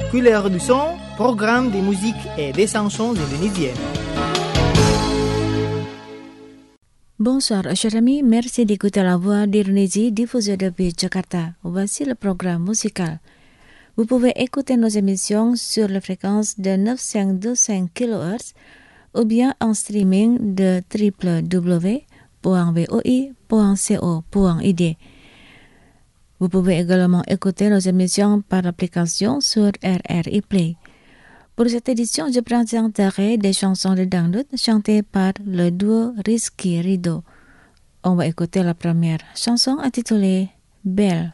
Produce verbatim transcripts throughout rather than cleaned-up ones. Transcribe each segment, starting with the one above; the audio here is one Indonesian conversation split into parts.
Couleur du son, programme de musique et des chansons indonésiennes. Bonsoir, chers amis, merci d'écouter la voix d'Indonésie diffusée depuis Jakarta. Voici le programme musical. Vous pouvez écouter nos émissions sur la fréquence de neuf cent vingt-cinq kilohertz ou bien en streaming de w w w point voi point co point i d. Vous pouvez également écouter nos émissions par l'application sur R R I Play. Pour cette édition, je présenterai des chansons de dangdut chantées par le duo Rizky Ridho. On va écouter la première chanson intitulée Belle.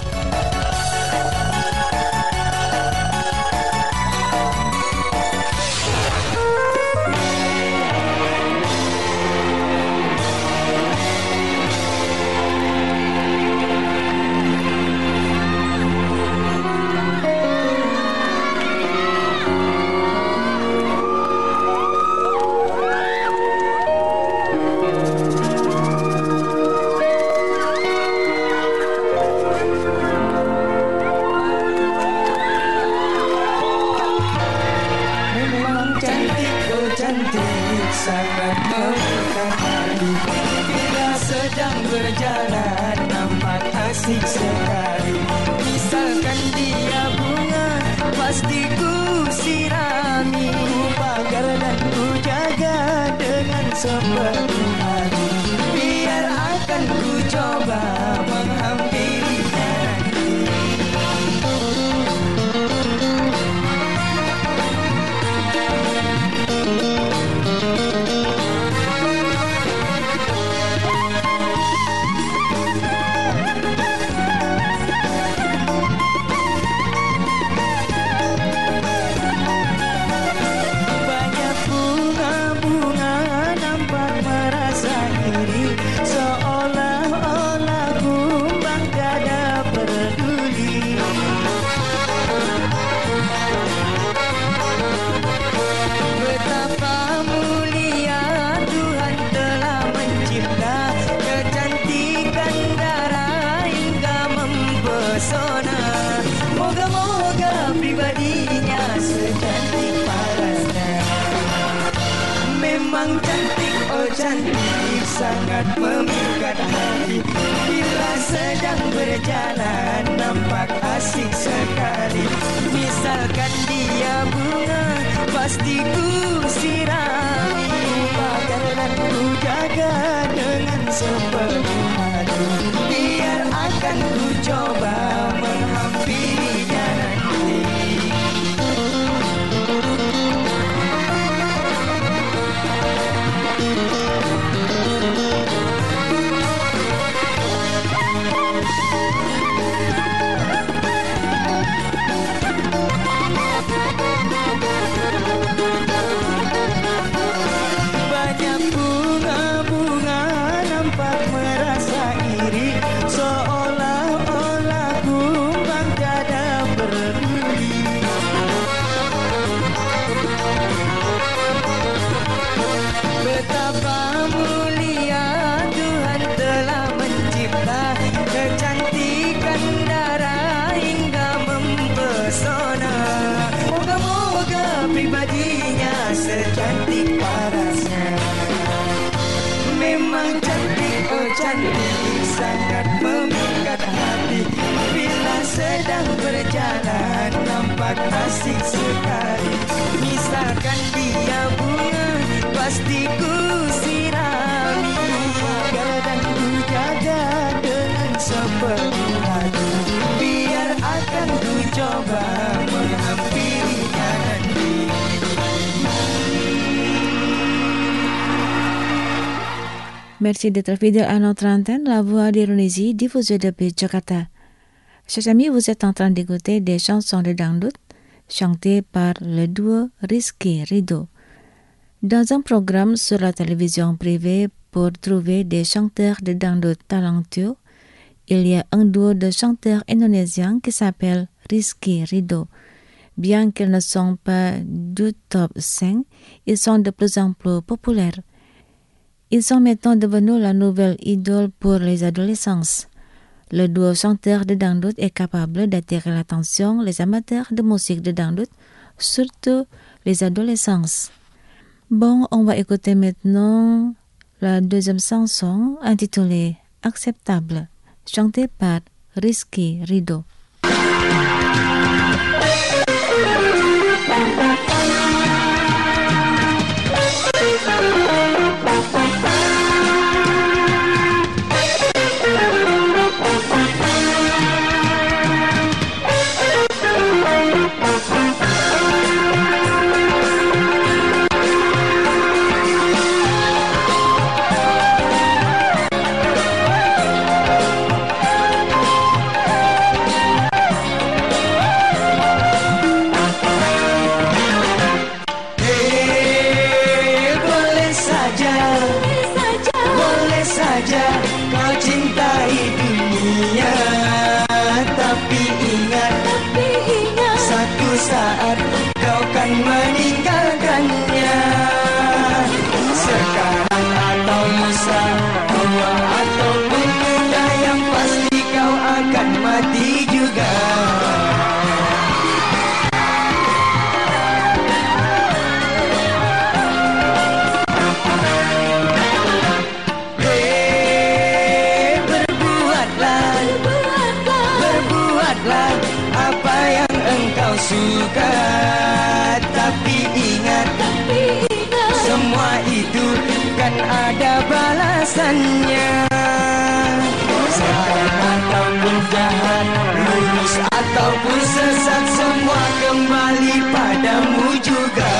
Asik sekali, misalkan dia bunga, pasti ku sirami, ku pagar dan ku jaga dengan sepenuh hati. Biar akan ku coba menghampirinya nanti. Cantik sangat memikat hati. Bila sedang berjalan nampak asik sekali. Misalkan dia bunga, pasti ku sirami, pagar dan ku jaga dengan sepenuh hati. Biar akan ku coba menghampirinya nanti. Cantik sangat memikat hati. Bila sedang berjalan nampak asik sekali. Misalkan dia bunga, pasti ku sirami, pagar dan ku jaga dengan sepenuh hati. Biar akan ku coba menghampirinya nanti. Merci d'être fidèle à notre antenne, la voix d'Indonésie diffusée depuis Jakarta. Chers amis, vous êtes en train d'écouter des chansons de dangdut chantées par le duo Rizky Ridho. Dans un programme sur la télévision privée pour trouver des chanteurs de dangdut talentueux, il y a un duo de chanteurs indonésiens qui s'appelle Rizky Ridho. Bien qu'ils ne sont pas du top cinq, ils sont de plus en plus populaires. Ils sont maintenant devenus la nouvelle idole pour les adolescents. Le duo chanteur de dangdut est capable d'attirer l'attention des amateurs de musique de dangdut, surtout les adolescents. Bon, on va écouter maintenant la deuxième chanson intitulée Acceptable, chantée par Rizky Ridho. Suka, tapi ingat, tapi ingat, semua itu kan ada balasannya. Sehat ataupun jahat, lurus ataupun sesat, semua kembali padamu juga.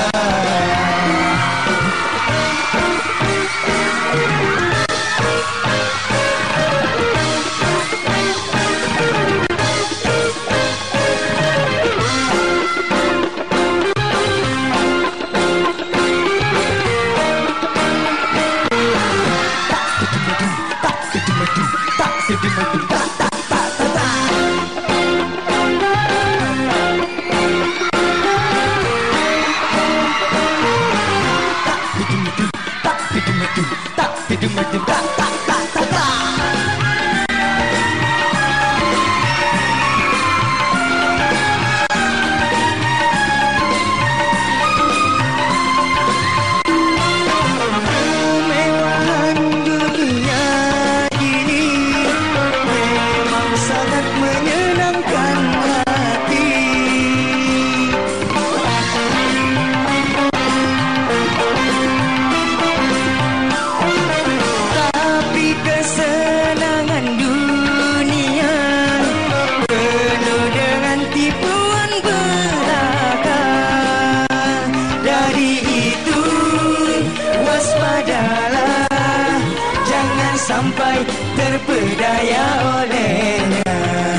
Sampai terpedaya olehnya.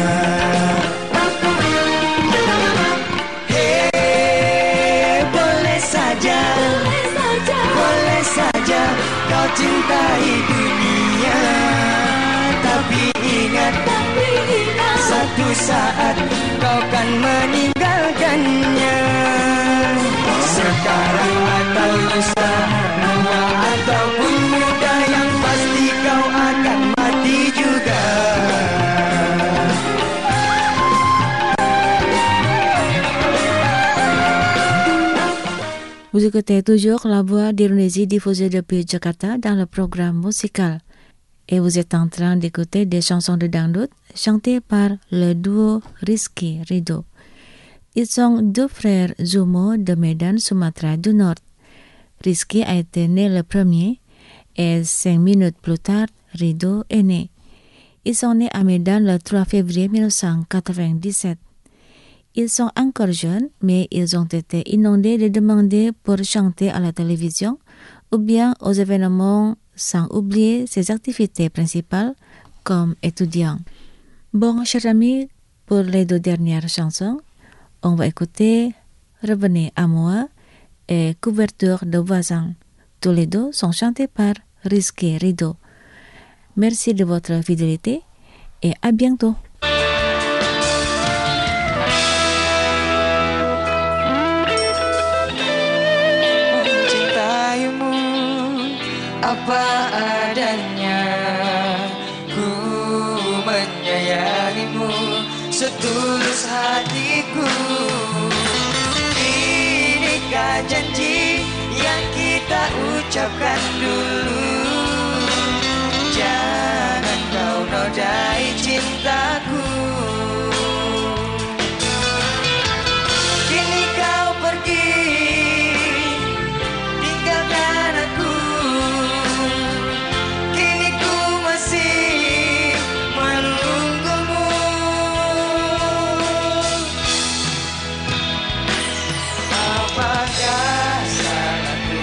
Hei, boleh saja, boleh saja kau cintai dunia, tapi ingat, tapi ingat, satu saat kau kan meninggalkannya. Sekarang atau lusa, tua ataupun muda, yang pasti kau akan mati juga. Vous écoutez toujours la voix d'Indonésie diffusée depuis Jakarta dans le programme musical. Et vous êtes en train d'écouter des chansons de dangdut chantées par le duo Rizky Ridho. Ils sont deux frères jumeaux de Medan, Sumatra du Nord. Rizky a été né le premier et cinq minutes plus tard, Ridho est né. Ils sont nés à Medan le trois février mille neuf cent quatre-vingt-dix-sept. Ils sont encore jeunes, mais ils ont été inondés de demandes pour chanter à la télévision ou bien aux événements, sans oublier ses activités principales comme étudiants. Bon, chers amis, pour les deux dernières chansons, on va écouter Revenez à moi et Couverture de voisins. Tous les deux sont chantés par Rizky Ridho. Merci de votre fidélité et à bientôt. Mencintaimu apa adanya, ku menyayangmu janji yang kita ucapkan dulu. Jangan kau nodai cintaku. Kini kau pergi, tinggalkan aku. Kini ku masih menunggumu. Apakah salahku?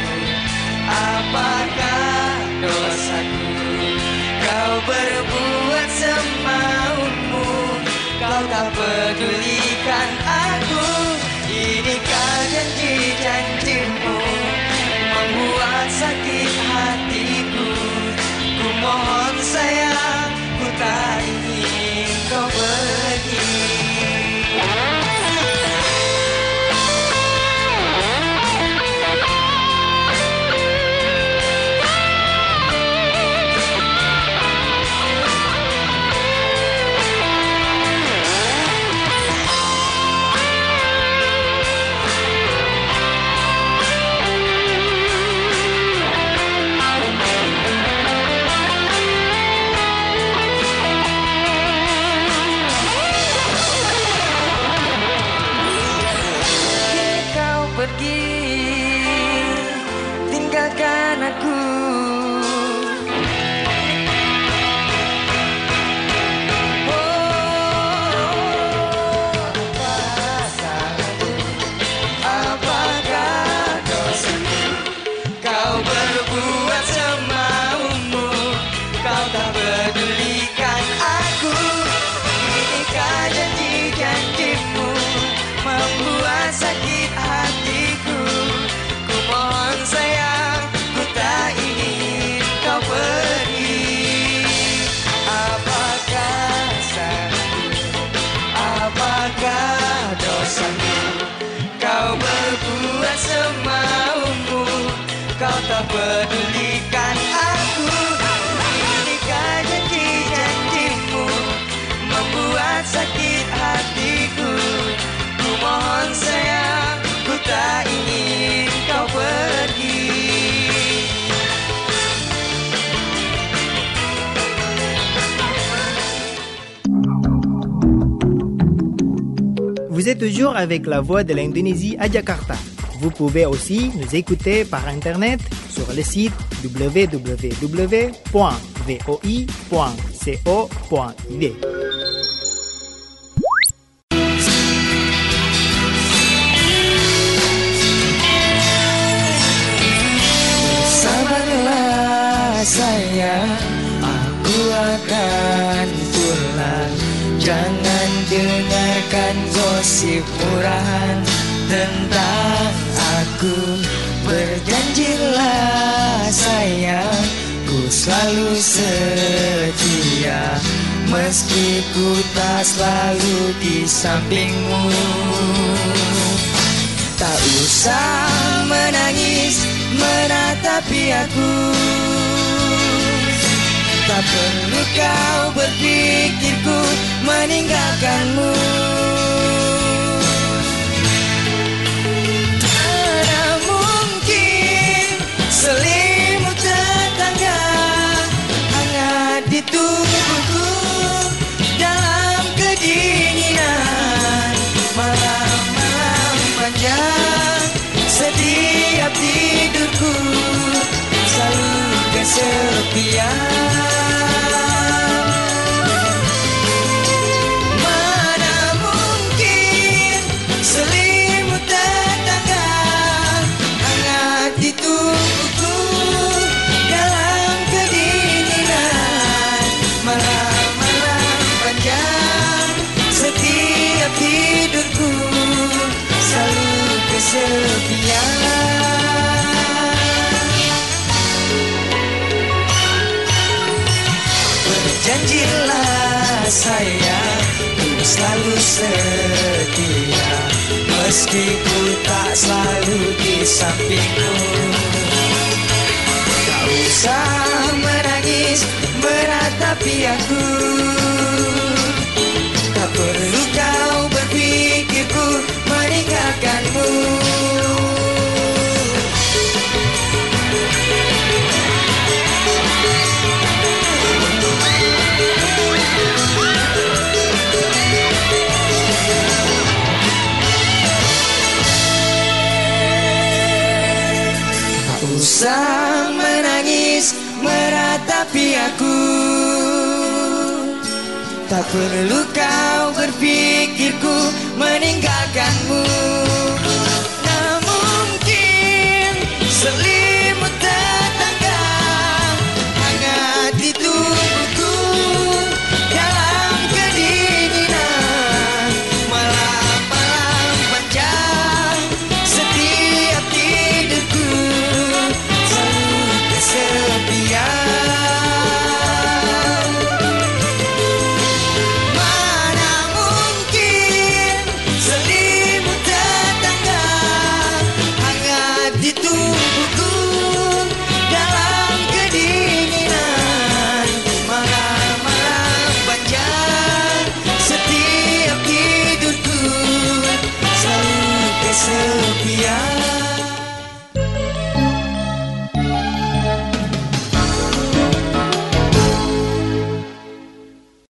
Apakah dosaku? Kau berbuat semaumu, kau tak pedulikan aku. Inikah janji-janjimu membuat sakit hatiku? Ku mohon sayang, ku tak ingin kau pergi. Pergi, tinggalkan aku. Oh, apa salahku? Apakah dosaku? Kau berbuat semaumu, kau tak pedulikan aku. Inikah janji-janjimu membuat sakit hatiku? Ku mohon sayang, ku tak ingin kau pergi. Apakah salahku? Apakah dosaku? Kau berbuat semaumu, kau tak pedulikan aku. Inikah janji-janjimu membuat sakit hatiku? Ku mohon sayang, ku tak ingin kau pergi. Vous êtes toujours avec la voix de l'Indonésie à Jakarta. Vous pouvez aussi nous écouter par internet sur le site w w w point voi point co point i d. Sabarlah sayang, aku akan pulang. Jangan dengarkan gosip murahan tentang aku. Berjanjilah sayang, ku selalu setia, meski ku tak selalu di sampingmu. Tak usah menangis meratapi aku. Tak perlu kau berpikirku meninggalkanmu. Mana mungkin selimut tetangga hangat di tubuhku dalam kedinginan malam-malam panjang. Setiap tidurku selalu kesepian. Berjanjilah sayang, ku selalu setia, meski ku tak selalu di sampingmu. Tak usah menangis meratapi aku. Tak perlu kau berpikirku meninggalkanmu. Tapi aku tak perlu kau berpikirku meninggalkanmu.